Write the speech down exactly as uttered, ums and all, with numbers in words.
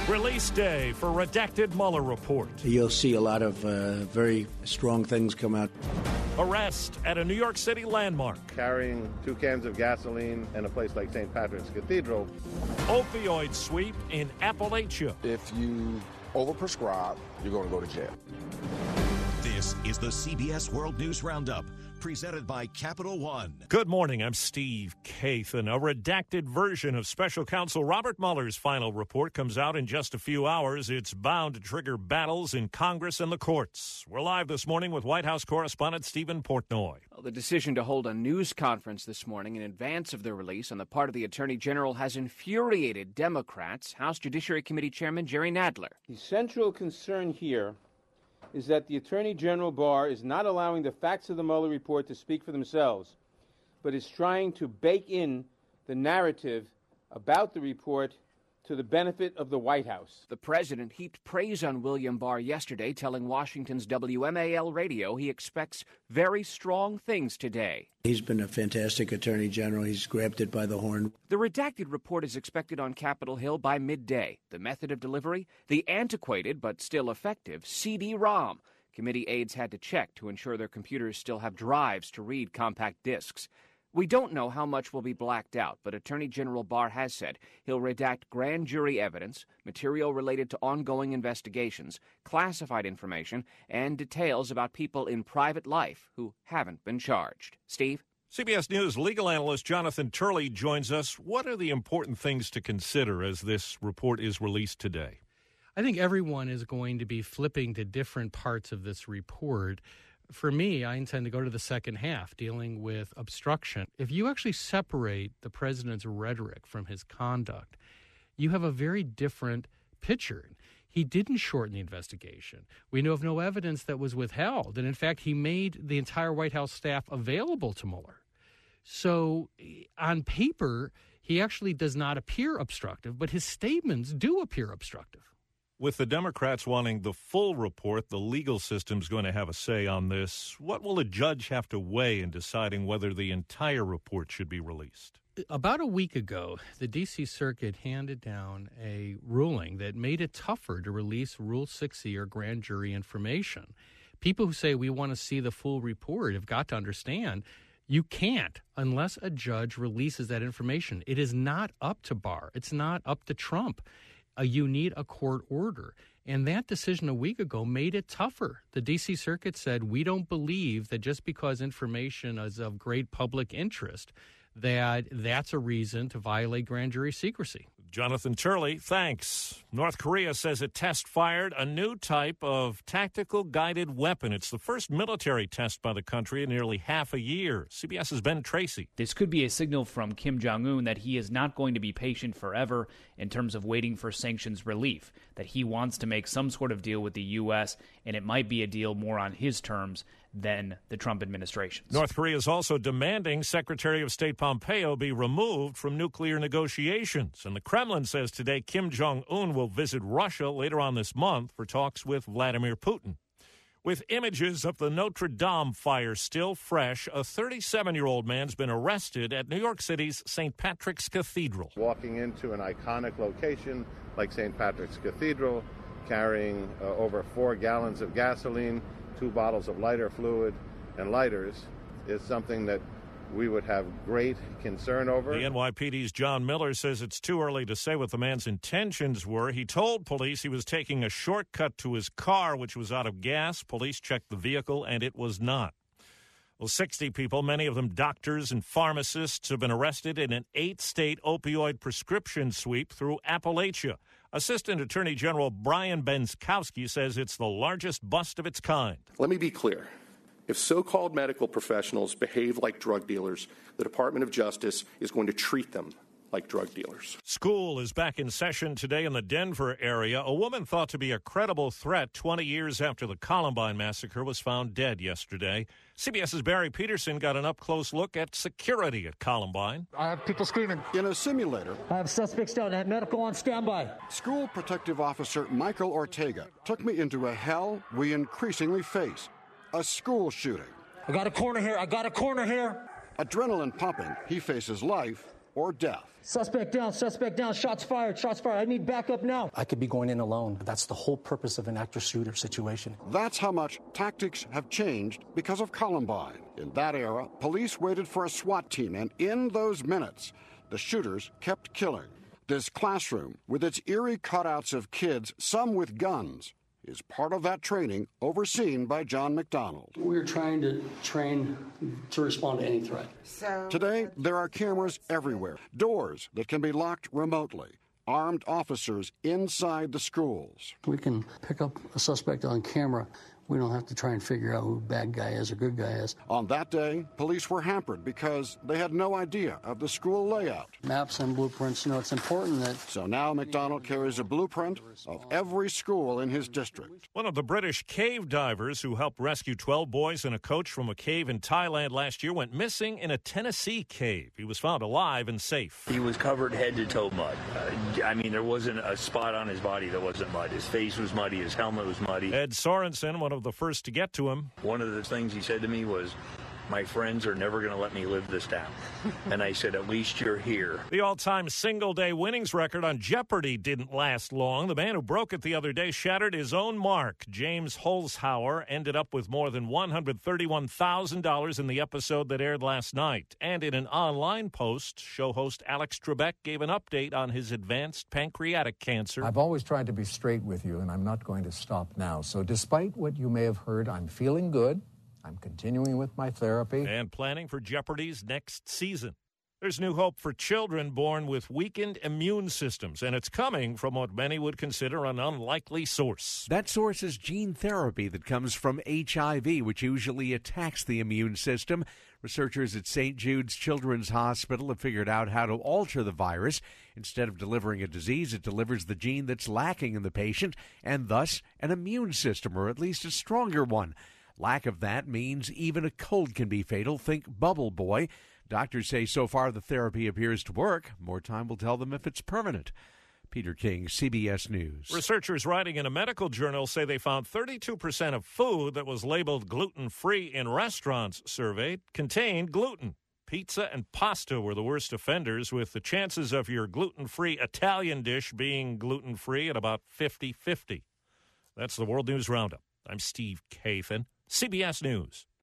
Release day for redacted Mueller report. You'll see a lot of uh, very strong things come out. Arrest at a New York City landmark. Carrying two cans of gasoline in a place like Saint Patrick's Cathedral. Opioid sweep in Appalachia. If you overprescribe, you're going to go to jail. This is the C B S World News Roundup, presented by Capital One. Good morning, I'm Steve Kathan. A redacted version of Special Counsel Robert Mueller's final report comes out in just a few hours. It's bound to trigger battles in Congress and the courts. We're live this morning with White House correspondent Stephen Portnoy. Well, the decision to hold a news conference this morning in advance of the release on the part of the Attorney General has infuriated Democrats. House Judiciary Committee Chairman Jerry Nadler. The central concern here is that the Attorney General Barr is not allowing the facts of the Mueller report to speak for themselves, but is trying to bake in the narrative about the report to the benefit of the White House. The president heaped praise on William Barr yesterday, telling Washington's W M A L radio he expects very strong things today. He's been a fantastic Attorney General. He's grabbed it by the horn. The redacted report is expected on Capitol Hill by midday. The method of delivery? The antiquated but still effective C D ROM. Committee aides had to check to ensure their computers still have drives to read compact discs. We don't know how much will be blacked out, but Attorney General Barr has said he'll redact grand jury evidence, material related to ongoing investigations, classified information, and details about people in private life who haven't been charged. Steve? C B S News legal analyst Jonathan Turley joins us. What are the important things to consider as this report is released today? I think everyone is going to be flipping to different parts of this report. For me, I intend to go to the second half, dealing with obstruction. If you actually separate the president's rhetoric from his conduct, you have a very different picture. He didn't shorten the investigation. We know of no evidence that was withheld. And in fact, he made the entire White House staff available to Mueller. So on paper, he actually does not appear obstructive, but his statements do appear obstructive. With the Democrats wanting the full report, the legal system's going to have a say on this. What will a judge have to weigh in deciding whether the entire report should be released? About a week ago, the D C Circuit handed down a ruling that made it tougher to release Rule sixty or grand jury information. People who say we want to see the full report have got to understand you can't unless a judge releases that information. It is not up to Barr. It's not up to Trump. Uh, you need a court order. And that decision a week ago made it tougher. The D C Circuit said, we don't believe that just because information is of great public interest, that that's a reason to violate grand jury secrecy. Jonathan Turley, thanks. North Korea says it test-fired a new type of tactical guided weapon. It's the first military test by the country in nearly half a year. CBS's Ben Tracy. This could be a signal from Kim Jong-un that he is not going to be patient forever in terms of waiting for sanctions relief, that he wants to make some sort of deal with the U S, and it might be a deal more on his terms than the Trump administration's. North Korea is also demanding Secretary of State Pompeo be removed from nuclear negotiations. And the Kremlin says today Kim Jong-un will visit Russia later on this month for talks with Vladimir Putin. With images of the Notre Dame fire still fresh, a thirty-seven-year-old man's been arrested at New York City's Saint Patrick's Cathedral. Walking into an iconic location like Saint Patrick's Cathedral, carrying uh, over four gallons of gasoline, two bottles of lighter fluid, and lighters is something that we would have great concern over. The N Y P D's John Miller says it's too early to say what the man's intentions were. He told police he was taking a shortcut to his car, which was out of gas. Police checked the vehicle, and it was not. Well, sixty people, many of them doctors and pharmacists, have been arrested in an eight-state opioid prescription sweep through Appalachia. Assistant Attorney General Brian Benskowski says it's the largest bust of its kind. Let me be clear. If so-called medical professionals behave like drug dealers, the Department of Justice is going to treat them like drug dealers. School is back in session today in the Denver area. A woman thought to be a credible threat twenty years after the Columbine massacre was found dead yesterday. CBS's Barry Peterson got an up-close look at security at Columbine. I have people screaming. In a simulator. I have suspects down. I have medical on standby. School Protective Officer Michael Ortega took me into a hell we increasingly face. A school shooting. I got a corner here. I got a corner here. Adrenaline pumping. He faces life or death. Suspect down, suspect down, shots fired, shots fired. I need backup now. I could be going in alone. That's the whole purpose of an actor-shooter situation. That's how much tactics have changed because of Columbine. In that era, police waited for a SWAT team, and in those minutes, the shooters kept killing. This classroom, with its eerie cutouts of kids, some with guns, is part of that training overseen by John McDonald. We're trying to train to respond to any threat. So today, there are cameras everywhere, doors that can be locked remotely, armed officers inside the schools. We can pick up a suspect on camera. We don't have to try and figure out who bad guy is or good guy is. On that day, police were hampered because they had no idea of the school layout. Maps and blueprints, you know, it's important that... So now McDonald carries a blueprint of every school in his district. One of the British cave divers who helped rescue twelve boys and a coach from a cave in Thailand last year went missing in a Tennessee cave. He was found alive and safe. He was covered head to toe mud. Uh, I mean, there wasn't a spot on his body that wasn't mud. His face was muddy. His helmet was muddy. Ed Sorensen, one of the first to get to him. One of the things he said to me was, my friends are never going to let me live this down. And I said, at least you're here. The all-time single-day winnings record on Jeopardy didn't last long. The man who broke it the other day shattered his own mark. James Holzhauer ended up with more than one hundred thirty-one thousand dollars in the episode that aired last night. And in an online post, show host Alex Trebek gave an update on his advanced pancreatic cancer. I've always tried to be straight with you, and I'm not going to stop now. So despite what you may have heard, I'm feeling good. I'm continuing with my therapy. And planning for Jeopardy's next season. There's new hope for children born with weakened immune systems, and it's coming from what many would consider an unlikely source. That source is gene therapy that comes from H I V, which usually attacks the immune system. Researchers at Saint Jude's Children's Hospital have figured out how to alter the virus. Instead of delivering a disease, it delivers the gene that's lacking in the patient, and thus an immune system, or at least a stronger one. Lack of that means even a cold can be fatal. Think Bubble Boy. Doctors say so far the therapy appears to work. More time will tell them if it's permanent. Peter King, C B S News. Researchers writing in a medical journal say they found thirty-two percent of food that was labeled gluten-free in restaurants surveyed contained gluten. Pizza and pasta were the worst offenders, with the chances of your gluten-free Italian dish being gluten-free at about fifty-fifty. That's the World News Roundup. I'm Steve Kathan, C B S News.